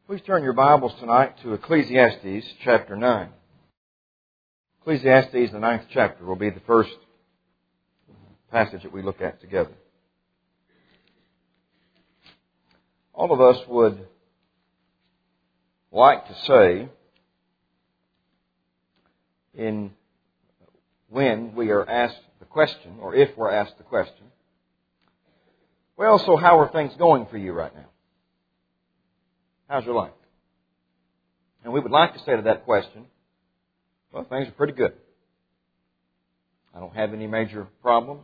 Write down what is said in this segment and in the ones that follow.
Please turn your Bibles tonight to Ecclesiastes chapter 9. Ecclesiastes, the 9th chapter, will be the first passage that we look at together. All of us would like to say, when we are asked the question, or if we're asked the question, well, so how are things going for you right now? How's your life? And we would like to say to that question, well, things are pretty good. I don't have any major problems.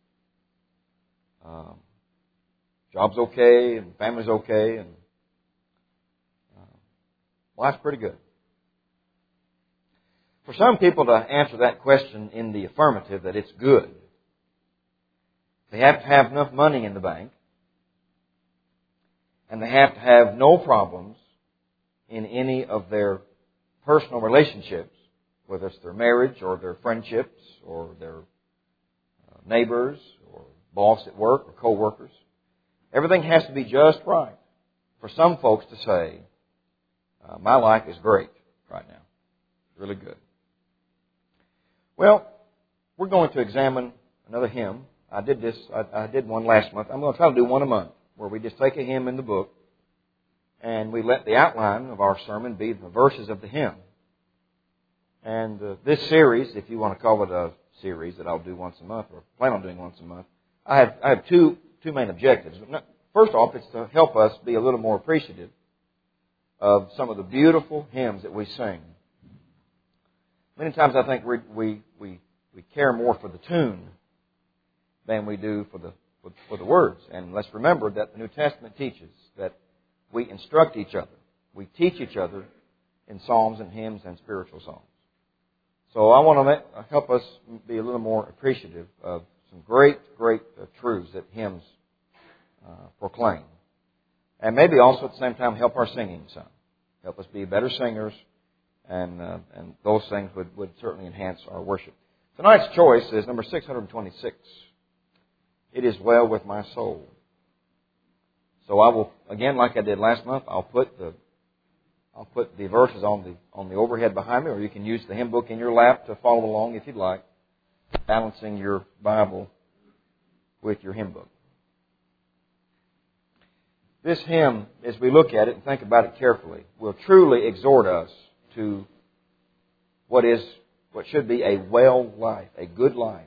Job's okay, and family's okay, and life's pretty good. For some people to answer that question in the affirmative, that it's good, they have to have enough money in the bank, and they have to have no problems in any of their personal relationships, whether it's their marriage or their friendships or their neighbors or boss at work or co-workers. Everything has to be just right for some folks to say, my life is great right now. It's really good. Well, we're going to examine another hymn. I did one last month. I'm going to try to do one a month, where we just take a hymn in the book and we let the outline of our sermon be the verses of the hymn. And this series, if you want to call it a series that I'll do once a month, or plan on doing once a month, I have two main objectives. First off, it's to help us be a little more appreciative of some of the beautiful hymns that we sing. Many times I think we care more for the tune than we do for the words. And let's remember that the New Testament teaches that we instruct each other. We teach each other in psalms and hymns and spiritual songs. So I want to help us be a little more appreciative of some great truths that hymns proclaim. And maybe also at the same time help our singing some. Help us be better singers, and those things would certainly enhance our worship. Tonight's choice is number 626. It is well with my soul. So I will, again, like I did last month, I'll put the verses on the overhead behind me, or you can use the hymn book in your lap to follow along if you'd like, balancing your Bible with your hymn book. This hymn, as we look at it and think about it carefully, will truly exhort us to what should be a well life, a good life.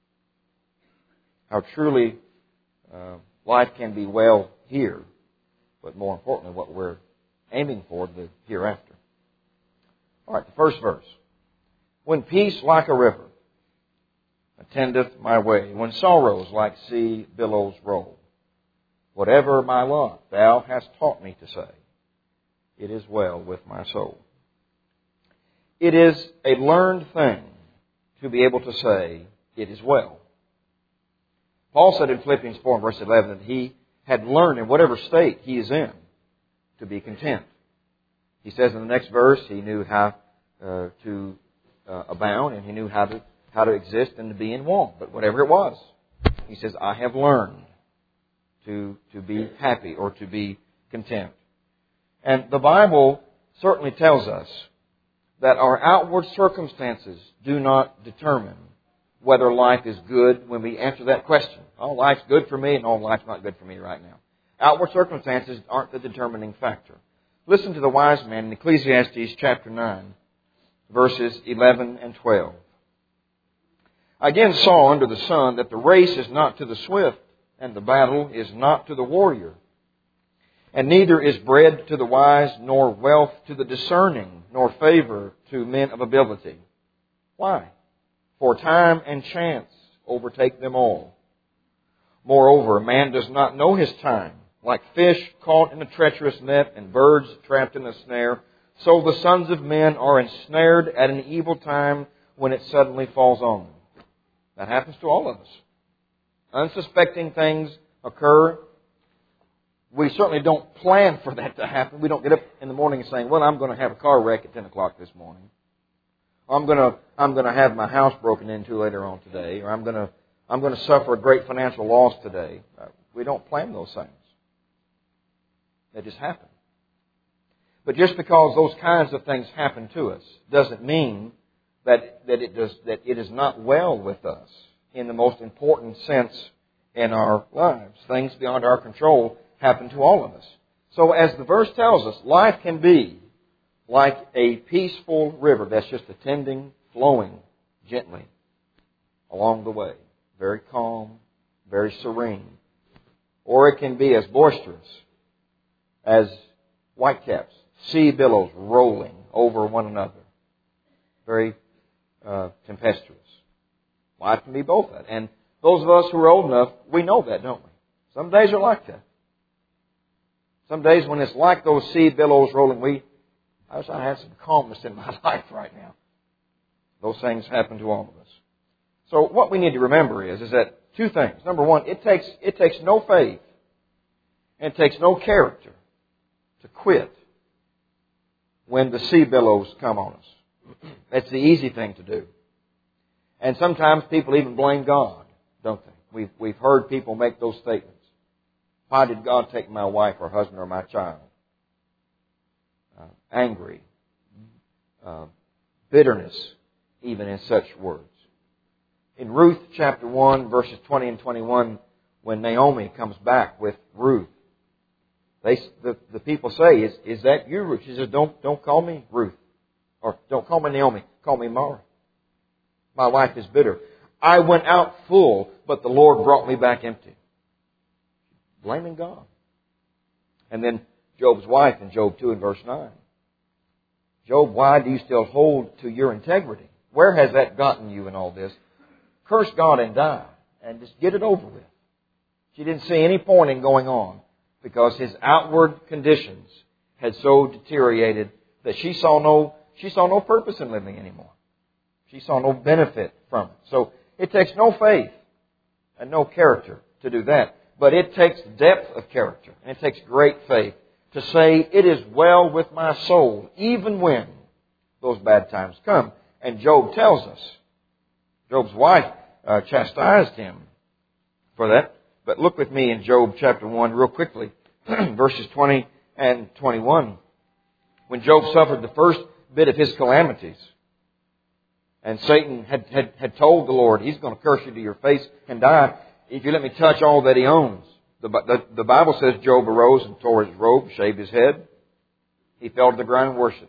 How truly life can be well here, but more importantly, what we're aiming for the hereafter. All right, the first verse. When peace like a river attendeth my way, when sorrows like sea billows roll, whatever my lot thou hast taught me to say, it is well with my soul. It is a learned thing to be able to say, it is well. Paul said in Philippians 4 verse 11 that he had learned in whatever state he is in to be content. He says in the next verse he knew how to abound, and he knew how to exist and to be in want. But whatever it was, he says, I have learned to be happy or to be content. And the Bible certainly tells us that our outward circumstances do not determine whether life is good when we answer that question. Oh, life's good for me, and oh, life's not good for me right now. Outward circumstances aren't the determining factor. Listen to the wise man in Ecclesiastes chapter 9, verses 11 and 12. I again saw under the sun that the race is not to the swift, and the battle is not to the warrior. And neither is bread to the wise, nor wealth to the discerning, nor favor to men of ability. Why? For time and chance overtake them all. Moreover, man does not know his time. Like fish caught in a treacherous net and birds trapped in a snare, so the sons of men are ensnared at an evil time when it suddenly falls on them. That happens to all of us. Unsuspecting things occur. We certainly don't plan for that to happen. We don't get up in the morning and saying, well, I'm going to have a car wreck at 10 o'clock this morning. I'm going to have my house broken into later on today, or I'm going to suffer a great financial loss today. We don't plan those things. They just happen. But just because those kinds of things happen to us doesn't mean that it is not well with us in the most important sense in our lives. Things beyond our control happen to all of us. So as the verse tells us, life can be like a peaceful river that's just attending, flowing gently along the way. Very calm, very serene. Or it can be as boisterous as whitecaps, sea billows rolling over one another. Very tempestuous. Life can be both that. And those of us who are old enough, we know that, don't we? Some days are like that. Some days when it's like those sea billows rolling, I wish I had some calmness in my life right now. Those things happen to all of us. So what we need to remember is that two things. Number one, it takes no faith and it takes no character to quit when the sea billows come on us. That's the easy thing to do. And sometimes people even blame God, don't they? We've heard people make those statements. Why did God take my wife or husband or my child? Angry. Bitterness, even in such words. In Ruth chapter 1, verses 20 and 21, when Naomi comes back with Ruth, the people say, is that you, Ruth? She says, don't call me Ruth. Or don't call me Naomi. Call me Mara. My life is bitter. I went out full, but the Lord brought me back empty. Blaming God. And then Job's wife in Job 2 and verse 9. Job, why do you still hold to your integrity? Where has that gotten you in all this? Curse God and die. And just get it over with. She didn't see any point in going on because his outward conditions had so deteriorated that she saw no purpose in living anymore. She saw no benefit from it. So it takes no faith and no character to do that. But it takes depth of character and it takes great faith to say, it is well with my soul, even when those bad times come. And Job tells us, Job's wife chastised him for that. But look with me in Job chapter 1 real quickly, verses 20 and 21. When Job suffered the first bit of his calamities, and Satan had told the Lord, he's going to curse you to your face and die if you let me touch all that he owns. The Bible says Job arose and tore his robe, shaved his head. He fell to the ground and worshipped.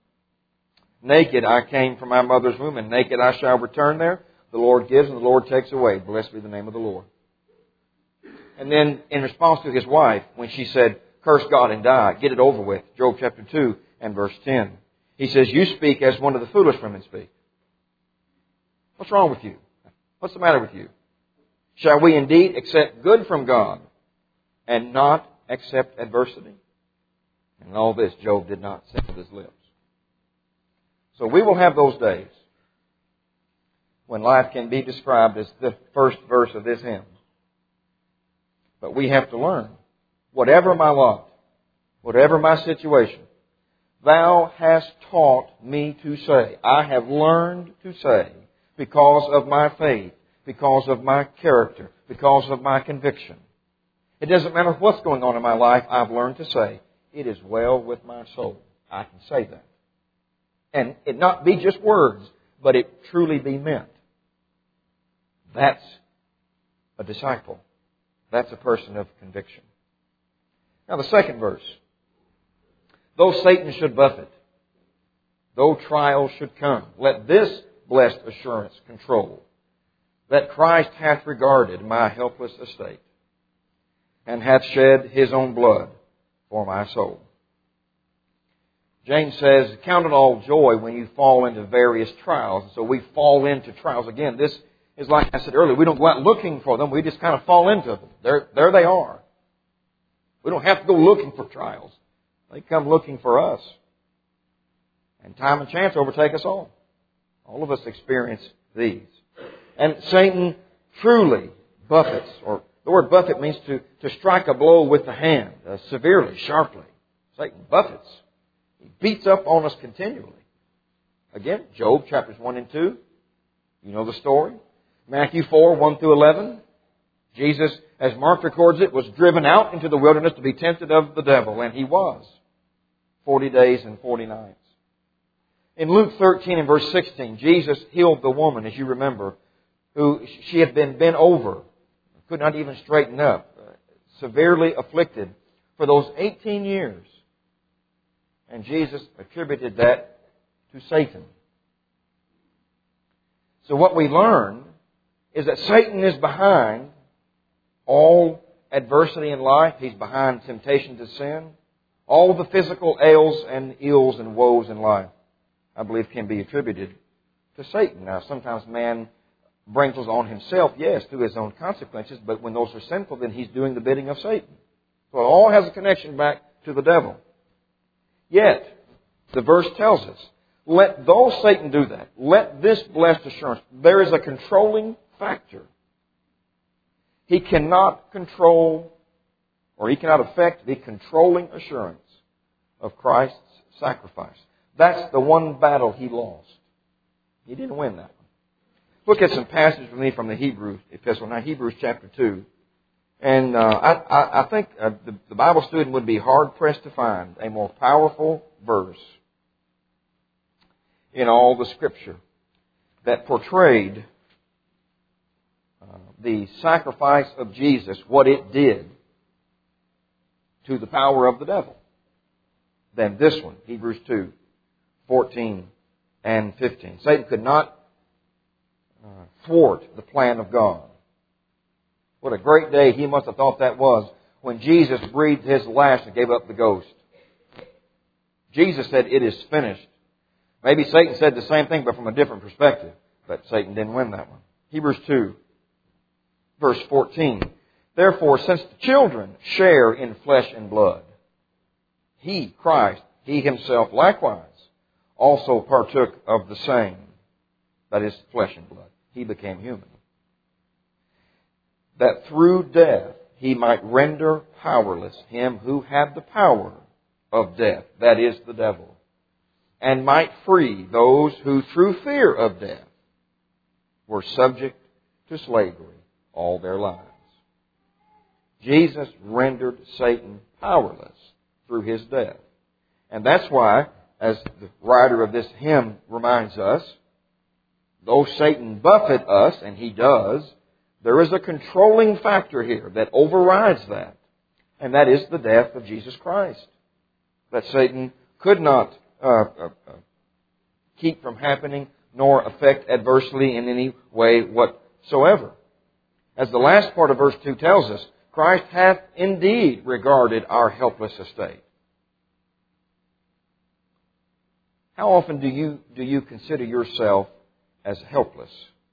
Naked I came from my mother's womb, and naked I shall return there. The Lord gives and the Lord takes away. Blessed be the name of the Lord. And then in response to his wife, when she said, curse God and die, get it over with, Job chapter 2 and verse 10. He says, you speak as one of the foolish women speak. What's wrong with you? What's the matter with you? Shall we indeed accept good from God and not accept adversity? And all this Job did not say with his lips. So we will have those days when life can be described as the first verse of this hymn. But we have to learn, whatever my lot, whatever my situation, Thou hast taught me to say. I have learned to say, because of my faith, because of my character, because of my conviction. It doesn't matter what's going on in my life, I've learned to say, it is well with my soul. I can say that. And it not be just words, but it truly be meant. That's a disciple. That's a person of conviction. Now the second verse. Though Satan should buffet, though trials should come, let this blessed assurance control, that Christ hath regarded my helpless estate, and hath shed His own blood for my soul. James says, count it all joy when you fall into various trials. So we fall into trials. Again, this is like I said earlier, we don't go out looking for them. We just kind of fall into them. There they are. We don't have to go looking for trials. They come looking for us. And time and chance overtake us all. All of us experience these. And Satan truly buffets, or the word buffet means to strike a blow with the hand, severely, sharply. Satan buffets. He beats up on us continually. Again, Job chapters 1 and 2. You know the story. Matthew 4, 1 through 11. Jesus, as Mark records it, was driven out into the wilderness to be tempted of the devil, and He was. 40 days and 40 nights. In Luke 13 and verse 16, Jesus healed the woman, as you remember, who she had been bent over, could not even straighten up, severely afflicted for those 18 years. And Jesus attributed that to Satan. So what we learn is that Satan is behind all adversity in life. He's behind temptation to sin. All the physical ails and ills and woes in life, I believe, can be attributed to Satan. Now, sometimes man brings those on himself, yes, through his own consequences, but when those are sinful, then he's doing the bidding of Satan. So it all has a connection back to the devil. Yet, the verse tells us, though Satan do that, let this blessed assurance, there is a controlling factor. He cannot control, or he cannot affect the controlling assurance of Christ's sacrifice. That's the one battle he lost. He didn't win that one. Look at some passages with me from the Hebrews epistle. Now, Hebrews chapter 2. And I think the Bible student would be hard-pressed to find a more powerful verse in all the Scripture that portrayed the sacrifice of Jesus, what it did to the power of the devil, than this one, Hebrews 2, 14 and 15. Satan could not thwart the plan of God. What a great day he must have thought that was when Jesus breathed his last and gave up the ghost. Jesus said, "It is finished." Maybe Satan said the same thing, but from a different perspective. But Satan didn't win that one. Hebrews 2, verse 14. Therefore, since the children share in flesh and blood, he, Christ, he himself likewise also partook of the same, that is, flesh and blood. He became human. That through death he might render powerless him who had the power of death, that is, the devil, and might free those who through fear of death were subject to slavery all their lives. Jesus rendered Satan powerless through his death. And that's why, as the writer of this hymn reminds us, though Satan buffet us, and he does, there is a controlling factor here that overrides that. And that is the death of Jesus Christ. That Satan could not keep from happening, nor affect adversely in any way whatsoever. As the last part of verse 2 tells us, Christ hath indeed regarded our helpless estate. How often do you consider yourself as helpless?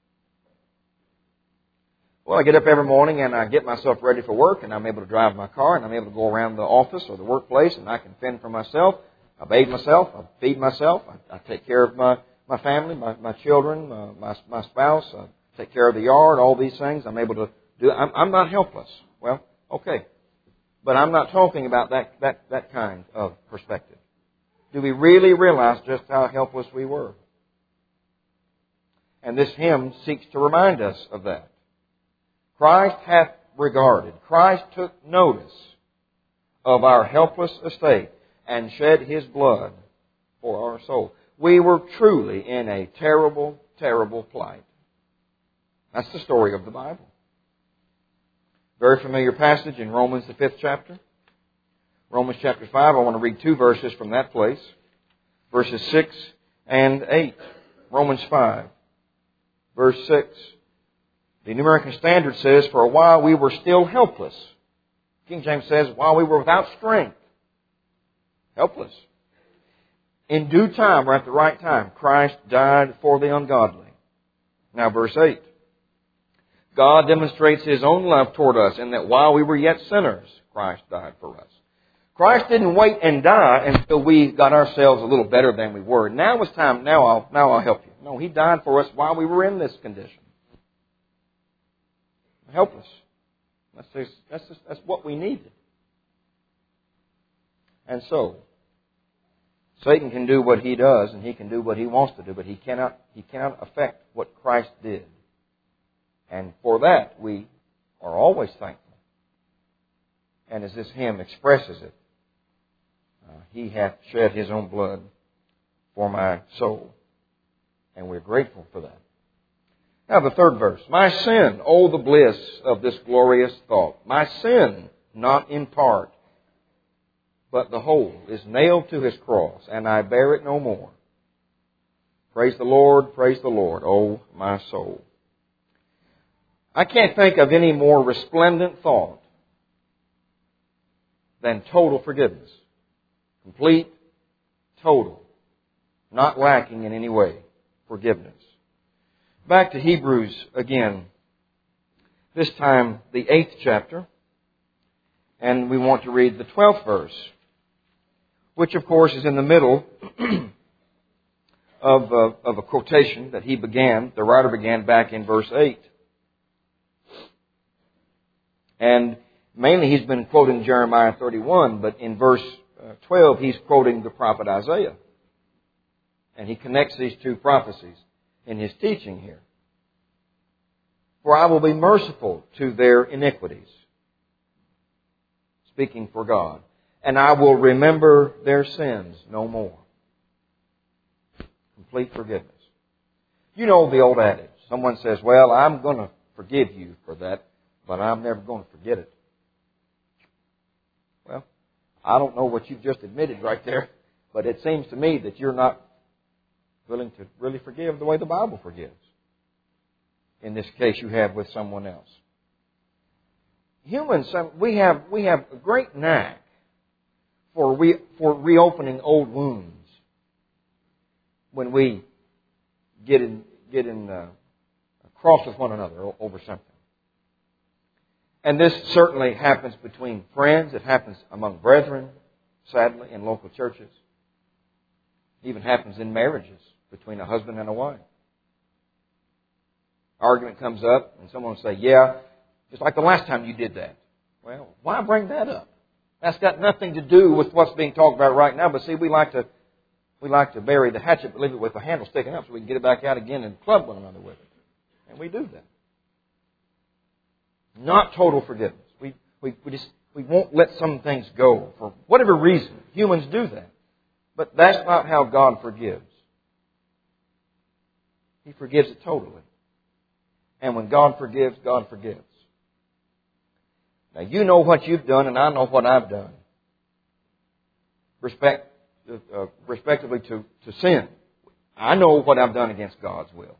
Well, I get up every morning and I get myself ready for work, and I'm able to drive my car, and I'm able to go around the office or the workplace, and I can fend for myself. I bathe myself. I feed myself. I take care of my family, my children, my spouse. I take care of the yard, all these things. I'm able to do. I'm not helpless. Well, okay. But I'm not talking about that kind of perspective. Do we really realize just how helpless we were? And this hymn seeks to remind us of that. Christ hath regarded, Christ took notice of our helpless estate and shed His blood for our soul. We were truly in a terrible, terrible plight. That's the story of the Bible. Very familiar passage in Romans, the 5th chapter. Romans chapter 5, I want to read 2 verses from that place. Verses 6 and 8. Romans 5, verse 6. The New American Standard says, for a while we were still helpless. King James says, while we were without strength. Helpless. In due time, or at the right time, Christ died for the ungodly. Now verse 8. God demonstrates His own love toward us in that while we were yet sinners, Christ died for us. Christ didn't wait and die until we got ourselves a little better than we were. Now it's time. Now I'll help you. No, He died for us while we were in this condition. Helpless. That's what we needed. And so, Satan can do what he does, and he can do what he wants to do, but he cannot affect what Christ did. And for that, we are always thankful. And as this hymn expresses it, He hath shed His own blood for my soul. And we're grateful for that. Now the third verse. My sin, oh the bliss of this glorious thought. My sin, not in part, but the whole, is nailed to His cross, and I bear it no more. Praise the Lord, oh my soul. I can't think of any more resplendent thought than total forgiveness. Complete, total, not lacking in any way, forgiveness. Back to Hebrews again, this time the 8th chapter, and we want to read the 12th verse, which of course is in the middle of a quotation that the writer began back in verse 8. And mainly he's been quoting Jeremiah 31, but in verse 12 he's quoting the prophet Isaiah. And he connects these two prophecies in his teaching here. For I will be merciful to their iniquities, speaking for God, and I will remember their sins no more. Complete forgiveness. You know the old adage. Someone says, well, I'm going to forgive you for that, but I'm never going to forget it. Well, I don't know what you've just admitted right there, but it seems to me that you're not willing to really forgive the way the Bible forgives. In this case, you have with someone else. Humans, we have a great knack for reopening old wounds when we get in cross with one another over something. And this certainly happens between friends. It happens among brethren, sadly, in local churches. It even happens in marriages between a husband and a wife. Argument comes up and someone will say, yeah, just like the last time you did that. Well, why bring that up? That's got nothing to do with what's being talked about right now. But see, we like to bury the hatchet, but leave it with the handle sticking up so we can get it back out again and club one another with it. And we do that. Not total forgiveness. We won't let some things go for whatever reason. Humans do that. But that's not how God forgives. He forgives it totally. And when God forgives, God forgives. Now, you know what you've done, and I know what I've done. Respectively to sin. I know what I've done against God's will.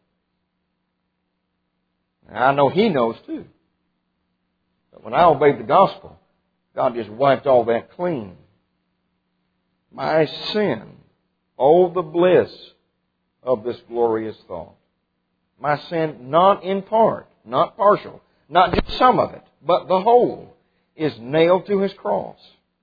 And I know He knows too. But when I obeyed the gospel, God just wiped all that clean. My sin, oh the bliss of this glorious thought. My sin, not in part, not partial, not just some of it, but the whole, is nailed to His cross.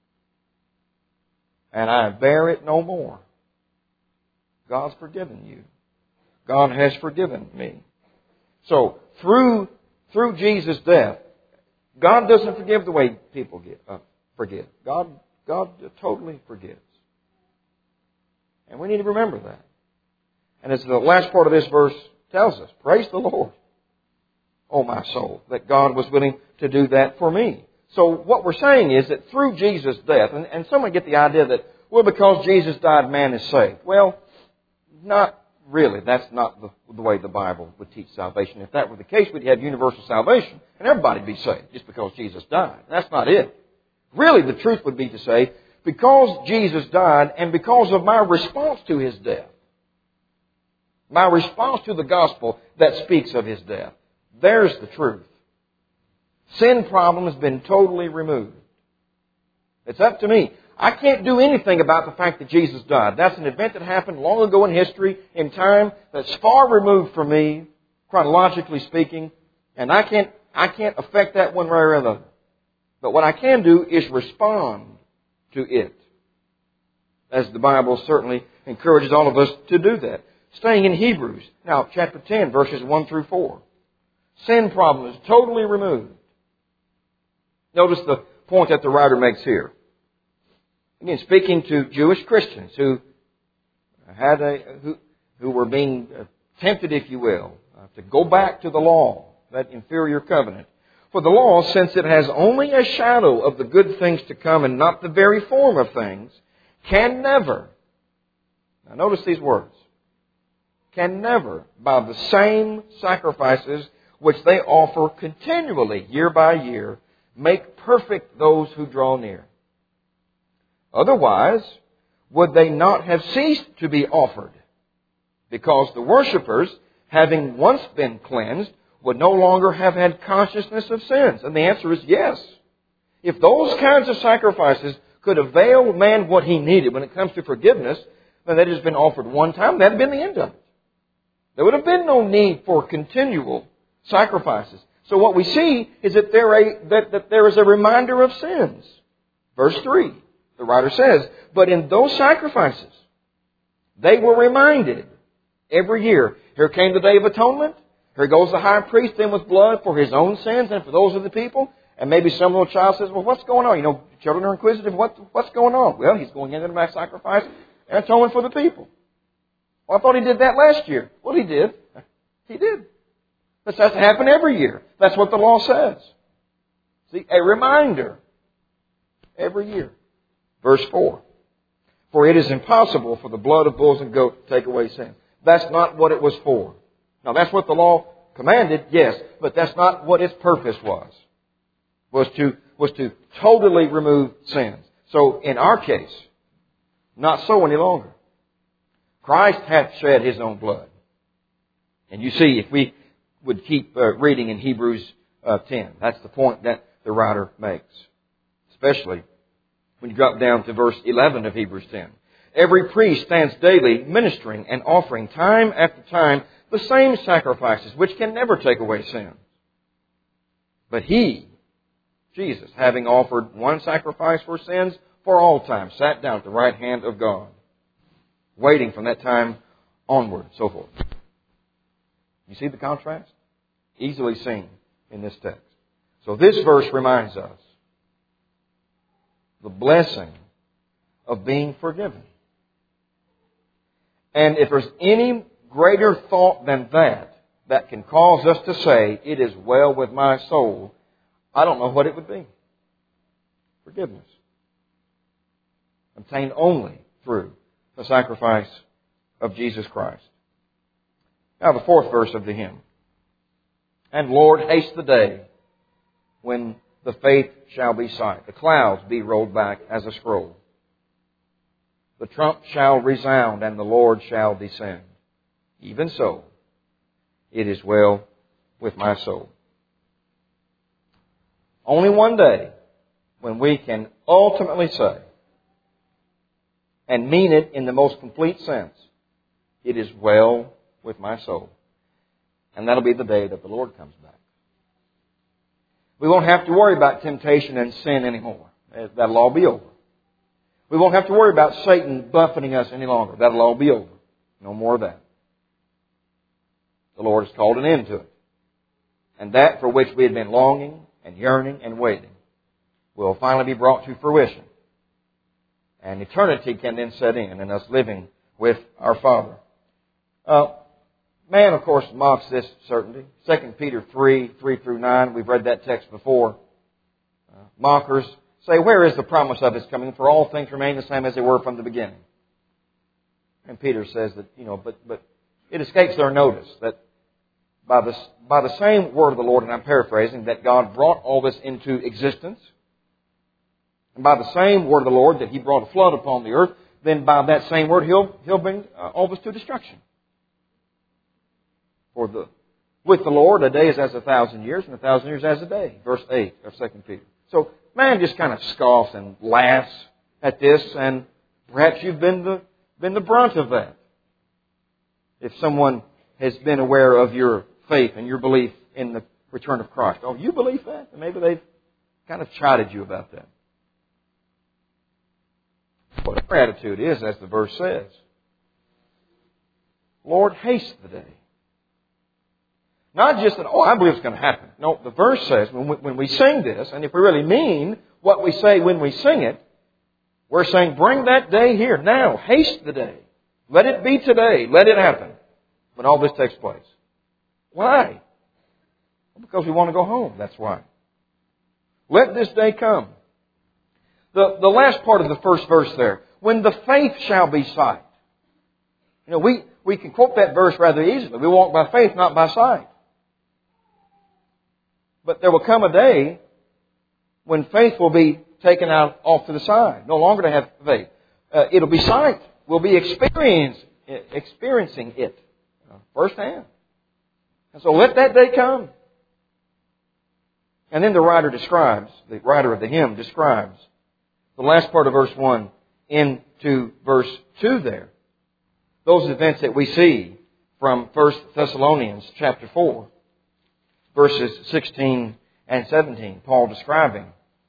And I bear it no more. God's forgiven you. God has forgiven me. So, through Jesus' death, God doesn't forgive the way people forgive. God totally forgives. And we need to remember that. And as the last part of this verse tells us, praise the Lord, oh my soul, that God was willing to do that for me. So what we're saying is that through Jesus' death, and someone get the idea that, well, because Jesus died, man is saved. Well, not really. That's not the way the Bible would teach salvation. If that were the case, we'd have universal salvation, and everybody would be saved just because Jesus died. That's not it. Really, the truth would be to say, because Jesus died, and because of my response to His death, my response to the gospel that speaks of His death, there's the truth. Sin problem has been totally removed. It's up to me. I can't do anything about the fact that Jesus died. That's an event that happened long ago in history, in time, that's far removed from me, chronologically speaking, and I can't affect that one way or another. But what I can do is respond to it, as the Bible certainly encourages all of us to do that. Staying in Hebrews, now chapter 10, verses 1 through 4. Sin problem is totally removed. Notice the point that the writer makes here. Again, speaking to Jewish Christians who were being tempted, if you will, to go back to the law, that inferior covenant. For the law, since it has only a shadow of the good things to come and not the very form of things, can never, now notice these words, can never, by the same sacrifices which they offer continually, year by year, make perfect those who draw near. Otherwise, would they not have ceased to be offered? Because the worshippers, having once been cleansed, would no longer have had consciousness of sins. And the answer is yes. If those kinds of sacrifices could avail man what he needed when it comes to forgiveness, then that has been offered one time, that had been the end of it. There would have been no need for continual sacrifices. So what we see is that there is a reminder of sins. Verse 3, the writer says, but in those sacrifices, they were reminded every year. Here came the Day of Atonement. Here goes the high priest in with blood for his own sins and for those of the people. And maybe some little child says, well, what's going on? You know, children are inquisitive. What's going on? Well, he's going in to make sacrifice and atonement for the people. Well, I thought he did that last year. Well, he did. He did. This has to happen every year. That's what the law says. See, a reminder every year. Verse 4. For it is impossible for the blood of bulls and goats to take away sin. That's not what it was for. Now, that's what the law commanded, yes, but that's not what its purpose was. Was to totally remove sins. So, in our case, not so any longer. Christ hath shed His own blood. And you see, if we would keep reading in Hebrews 10, that's the point that the writer makes. Especially when you drop down to verse 11 of Hebrews 10. Every priest stands daily ministering and offering time after time the same sacrifices which can never take away sin. But He, Jesus, having offered one sacrifice for sins for all time, sat down at the right hand of God, waiting from that time onward, so forth. You see the contrast? Easily seen in this text. So this verse reminds us the blessing of being forgiven. And if there's any greater thought than that can cause us to say, it is well with my soul, I don't know what it would be. Forgiveness. Obtained only through the sacrifice of Jesus Christ. Now the fourth verse of the hymn. And Lord, haste the day when the faith shall be sight, the clouds be rolled back as a scroll. The trump shall resound and the Lord shall descend. Even so, it is well with my soul. Only one day when we can ultimately say, and mean it in the most complete sense, it is well with my soul. And that'll be the day that the Lord comes back. We won't have to worry about temptation and sin anymore. That'll all be over. We won't have to worry about Satan buffeting us any longer. That'll all be over. No more of that. The Lord has called an end to it. And that for which we had been longing and yearning and waiting will finally be brought to fruition. And eternity can then set in and us living with our Father. Man, of course, mocks this certainty. 2 Peter 3:3-9, we've read that text before. Mockers say, where is the promise of His coming? For all things remain the same as they were from the beginning. And Peter says that, but it escapes their notice that by the same word of the Lord, and I'm paraphrasing, that God brought all this into existence. And by the same word of the Lord that He brought a flood upon the earth, then by that same word He'll bring all this to destruction. With the Lord, a day is as 1,000 years, and 1,000 years as a day. Verse 8 of 2 Peter. So man just kind of scoffs and laughs at this, and perhaps you've been the brunt of that. If someone has been aware of your faith and your belief in the return of Christ. Oh, you believe that? And maybe they've kind of chided you about that. What our attitude is, as the verse says, Lord, haste the day. Not just that, I believe it's going to happen. No, the verse says when we sing this, and if we really mean what we say when we sing it, we're saying, bring that day here, now. Haste the day. Let it be today. Let it happen when all this takes place. Why? Because we want to go home. That's why. Let this day come. The last part of the first verse there, when the faith shall be sight. You know, we can quote that verse rather easily. We walk by faith, not by sight. But there will come a day when faith will be taken out off to the side. No longer to have faith. It'll be sight. We'll be experiencing it firsthand. And so let that day come. And then the writer of the hymn describes the last part of verse 1 into verse 2 there. Those events that we see from 1 Thessalonians chapter 4, verses 16 and 17. Paul describing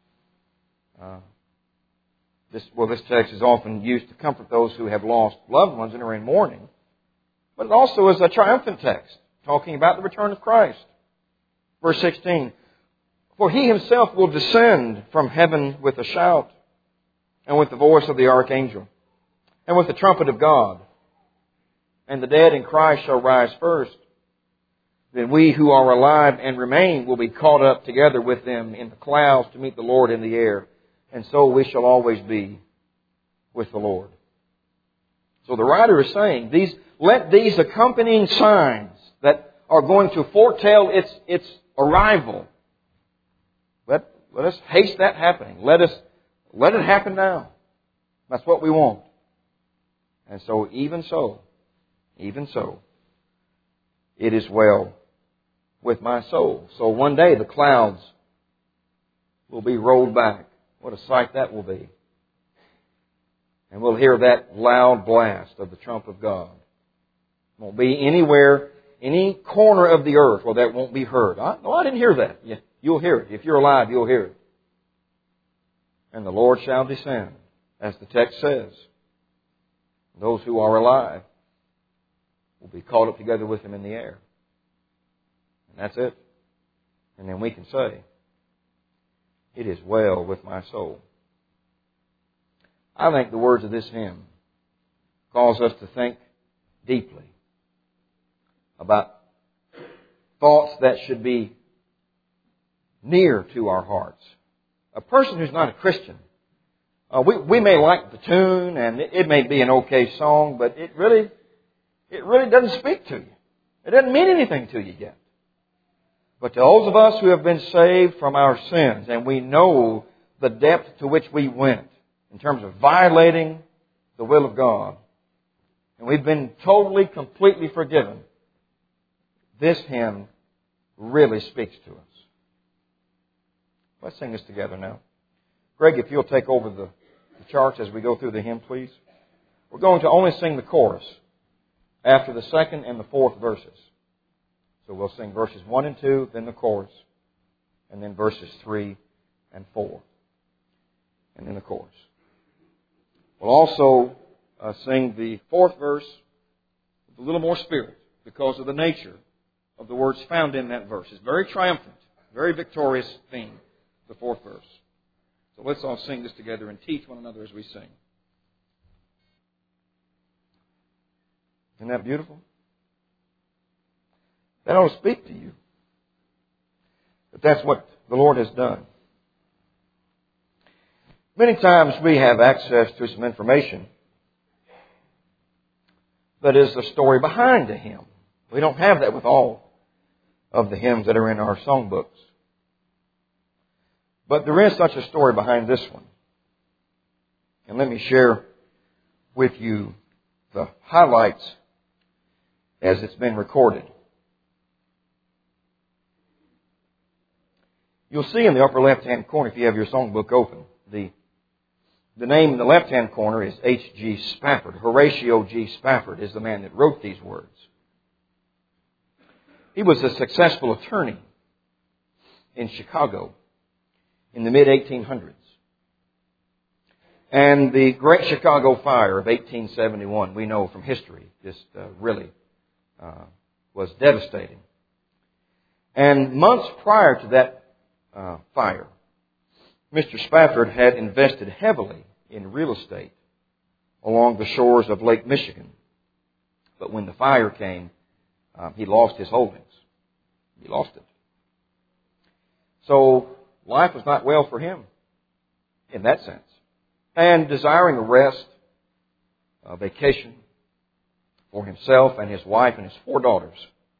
this text is often used to comfort those who have lost loved ones and are in mourning. But it also is a triumphant text, talking about the return of Christ. Verse 16, for He Himself will descend from heaven with a shout, and with the voice of the archangel, and with the trumpet of God. And the dead in Christ shall rise first. Then we who are alive and remain will be caught up together with them in the clouds to meet the Lord in the air. And so we shall always be with the Lord. So the writer is saying, let these accompanying signs that are going to foretell its arrival, let us haste that happening. Let it happen now. That's what we want. And so, even so, it is well with my soul. So one day the clouds will be rolled back. What a sight that will be. And we'll hear that loud blast of the trump of God. It won't be anywhere, any corner of the earth where that won't be heard. No, I didn't hear that. Yeah, you'll hear it. If you're alive, you'll hear it. And the Lord shall descend, as the text says. Those who are alive will be caught up together with Him in the air. And that's it. And then we can say, it is well with my soul. I think the words of this hymn cause us to think deeply about thoughts that should be near to our hearts. A person who's not a Christian, we may like the tune and it may be an okay song, but it really doesn't speak to you. It doesn't mean anything to you yet. But to those of us who have been saved from our sins, and we know the depth to which we went in terms of violating the will of God, and we've been totally, completely forgiven, this hymn really speaks to us. Let's sing this together now. Greg, if you'll take over the charts as we go through the hymn, please. We're going to only sing the chorus after the second and the fourth verses. So we'll sing verses 1 and 2, then the chorus, and then verses 3 and 4, and then the chorus. We'll also sing the fourth verse with a little more spirit because of the nature of the words found in that verse. It's very triumphant, very victorious theme, the fourth verse. So let's all sing this together and teach one another as we sing. Isn't that beautiful? That ought to speak to you. But that's what the Lord has done. Many times we have access to some information that is the story behind a hymn. We don't have that with all of the hymns that are in our songbooks. But there is such a story behind this one. And let me share with you the highlights as it's been recorded. You'll see in the upper left-hand corner, if you have your songbook open, the name in the left-hand corner is H.G. Spafford. Horatio G. Spafford is the man that wrote these words. He was a successful attorney in Chicago in the mid-1800s. And the Great Chicago Fire of 1871, we know from history, just really was devastating. And months prior to that fire, Mr. Spafford had invested heavily in real estate along the shores of Lake Michigan. But when the fire came, he lost his holdings. He lost it. So life was not well for him in that sense. And desiring a rest vacation for himself and his wife and his 4 daughters.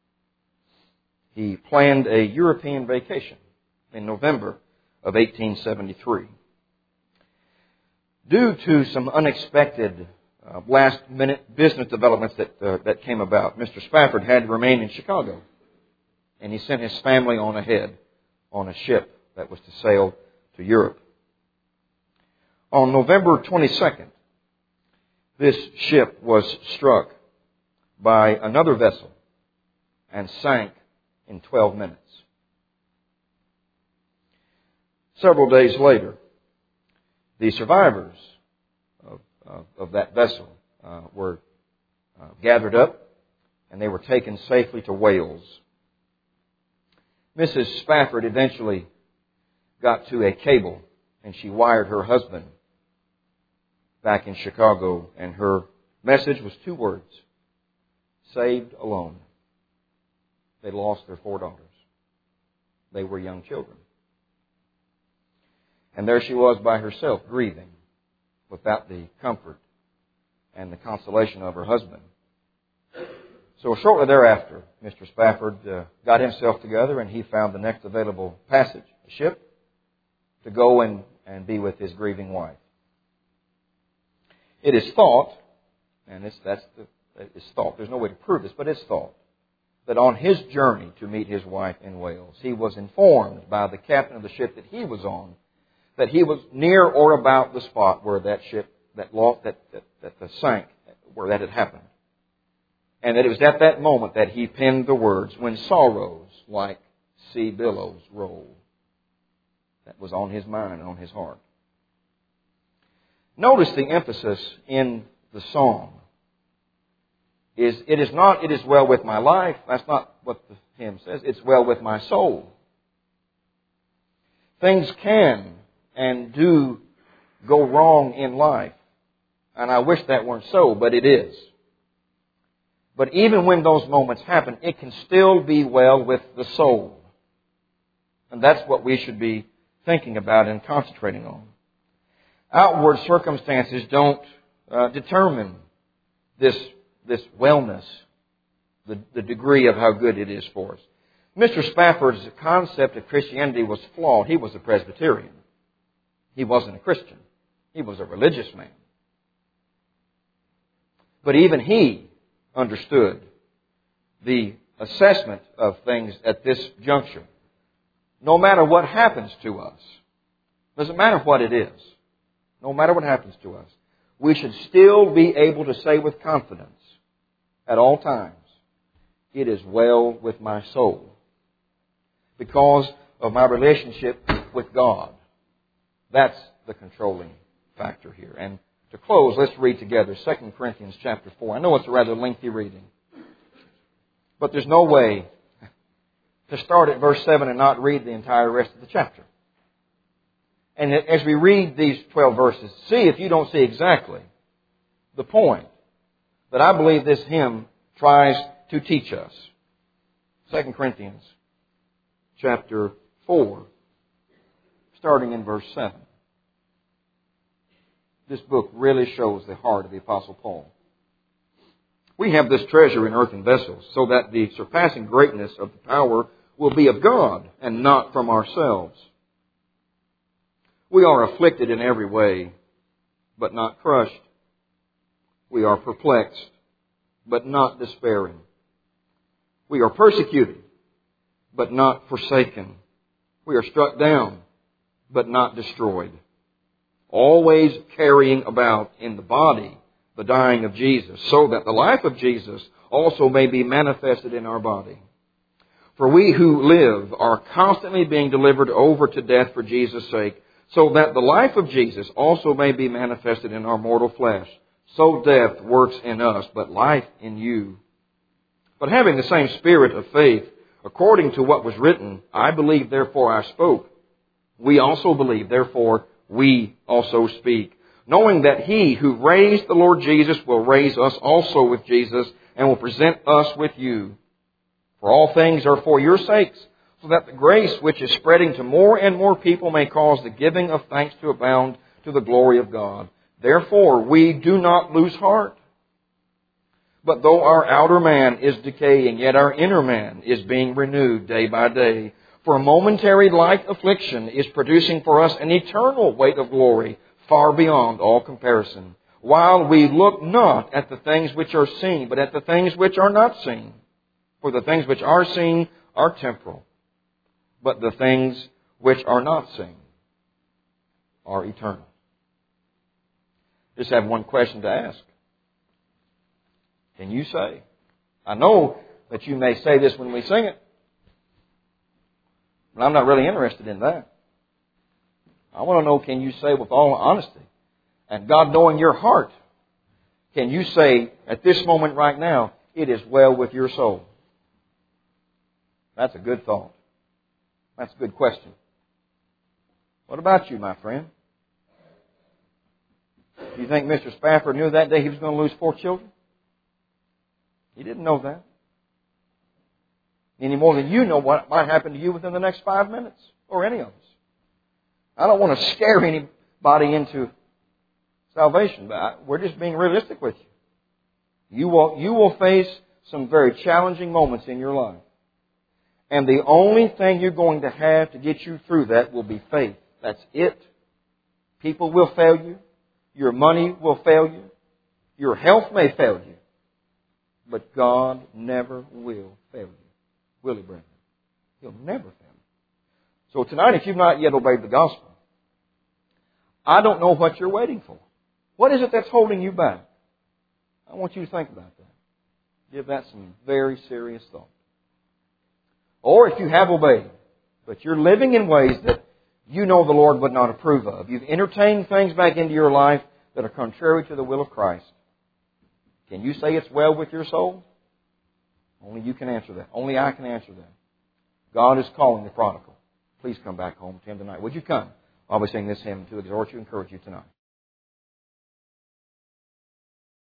He planned a European vacation in November of 1873. Due to some unexpected last-minute business developments that came about, Mr. Spafford had to remain in Chicago, and he sent his family on ahead on a ship that was to sail to Europe. On November 22nd, this ship was struck by another vessel and sank in 12 minutes. Several days later, the survivors of that vessel were gathered up, and they were taken safely to Wales. Mrs. Spafford eventually got to a cable, and she wired her husband back in Chicago, and her message was 2 words: saved alone. They lost their 4 daughters. They were young children. And there she was by herself, grieving, without the comfort and the consolation of her husband. So shortly thereafter, Mr. Spafford got himself together, and he found the next available passage, a ship, to go and be with his grieving wife. It is thought, and it's thought, there's no way to prove this, but it's thought, that on his journey to meet his wife in Wales, he was informed by the captain of the ship that he was on that he was near or about the spot where that ship that sank, where that had happened. And that it was at that moment that he penned the words, "When sorrows like sea billows roll." That was on his mind and on his heart. Notice the emphasis in the song. It is not, "It is well with my life." That's not what the hymn says. It's "well with my soul." Things can and do go wrong in life. And I wish that weren't so, but it is. But even when those moments happen, it can still be well with the soul. And that's what we should be thinking about and concentrating on. Outward circumstances don't determine this wellness, the degree of how good it is for us. Mr. Spafford's concept of Christianity was flawed. He was a Presbyterian. He wasn't a Christian. He was a religious man. But even he understood the assessment of things at this juncture. No matter what happens to us, doesn't matter what it is, no matter what happens to us, we should still be able to say with confidence at all times, "It is well with my soul," because of my relationship with God. That's the controlling factor here. And to close, let's read together 2 Corinthians chapter 4. I know it's a rather lengthy reading, but there's no way to start at verse 7 and not read the entire rest of the chapter. And as we read these 12 verses, see if you don't see exactly the point that I believe this hymn tries to teach us. 2 Corinthians chapter 4, starting in verse 7. This book really shows the heart of the Apostle Paul. "We have this treasure in earthen vessels, so that the surpassing greatness of the power will be of God and not from ourselves. We are afflicted in every way, but not crushed. We are perplexed, but not despairing. We are persecuted, but not forsaken. We are struck down, but not destroyed. Always carrying about in the body the dying of Jesus, so that the life of Jesus also may be manifested in our body. For we who live are constantly being delivered over to death for Jesus' sake, so that the life of Jesus also may be manifested in our mortal flesh. So death works in us, but life in you. But having the same spirit of faith, according to what was written, I believe, therefore I spoke. We also believe, therefore we also speak, knowing that He who raised the Lord Jesus will raise us also with Jesus and will present us with you. For all things are for your sakes, so that the grace which is spreading to more and more people may cause the giving of thanks to abound to the glory of God. Therefore we do not lose heart, But though our outer man is decaying, yet our inner man is being renewed day by day. For a momentary light affliction is producing for us an eternal weight of glory far beyond all comparison. While we look not at the things which are seen, but at the things which are not seen. For the things which are seen are temporal, but the things which are not seen are eternal. Just have one question to ask. Can you say? I know that you may say this when we sing it, but I'm not really interested in that. I want to know, can you say with all honesty, and God knowing your heart, can you say at this moment right now, it is well with your soul? That's a good thought. That's a good question. What about you, my friend? Do you think Mr. Spafford knew that day he was going to lose 4 children? He didn't know that. Any more than you know what might happen to you within the next 5 minutes, or any of us. I don't want to scare anybody into salvation, but we're just being realistic with you. You will face some very challenging moments in your life. And the only thing you're going to have to get you through that will be faith. That's it. People will fail you. Your money will fail you. Your health may fail you. But God never will fail you. Will He, brethren? He'll never fail you. So tonight, if you've not yet obeyed the gospel, I don't know what you're waiting for. What is it that's holding you back? I want you to think about that. Give that some very serious thought. Or if you have obeyed, but you're living in ways that you know the Lord would not approve of. You've entertained things back into your life that are contrary to the will of Christ. Can you say it's well with your soul? Only you can answer that. Only I can answer that. God is calling the prodigal. Please come back home to Him tonight. Would you come? I'll be singing this hymn to exhort you, encourage you tonight.